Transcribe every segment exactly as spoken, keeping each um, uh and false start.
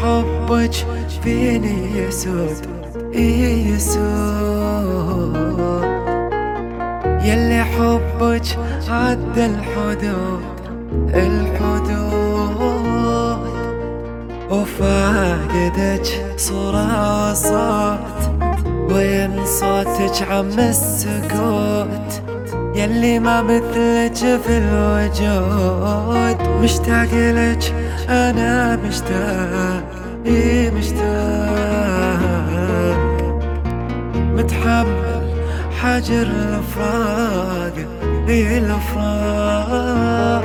حبك فيني يسود يسود، يلي حبك عدى الحدود الحدود، وفاقدك صورة وصوت، وين صوتك عم السكوت، يلي ما مثلك في الوجود. مشتاق لك أنا مشتاق إي مشتاق، متحمل حجر الفراق إي الفراق،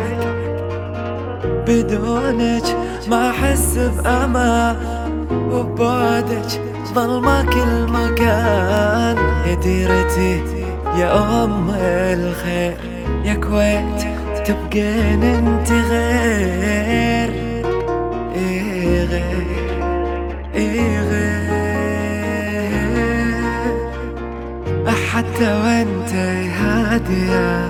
بدونك ما أحس بأمان، وبعدك ظلمة كل مكان. يا ديرتي يا أم الخير، يا كويت تبقين انت غير إيه غير إيه غير، حتى وانت هادية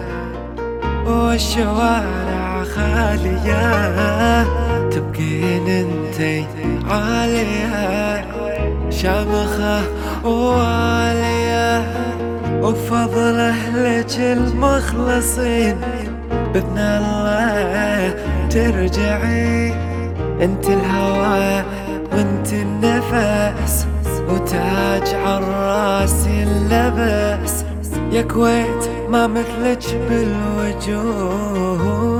والشوارع خالية، تبقين انتي عالية شامخة وعالية، وفضل أهلك المخلصين بإذن الله ترجعي. انت الهوى وانت النفس، وتاج عالراس ينلبس، يا كويت ما مثلك بالوجود.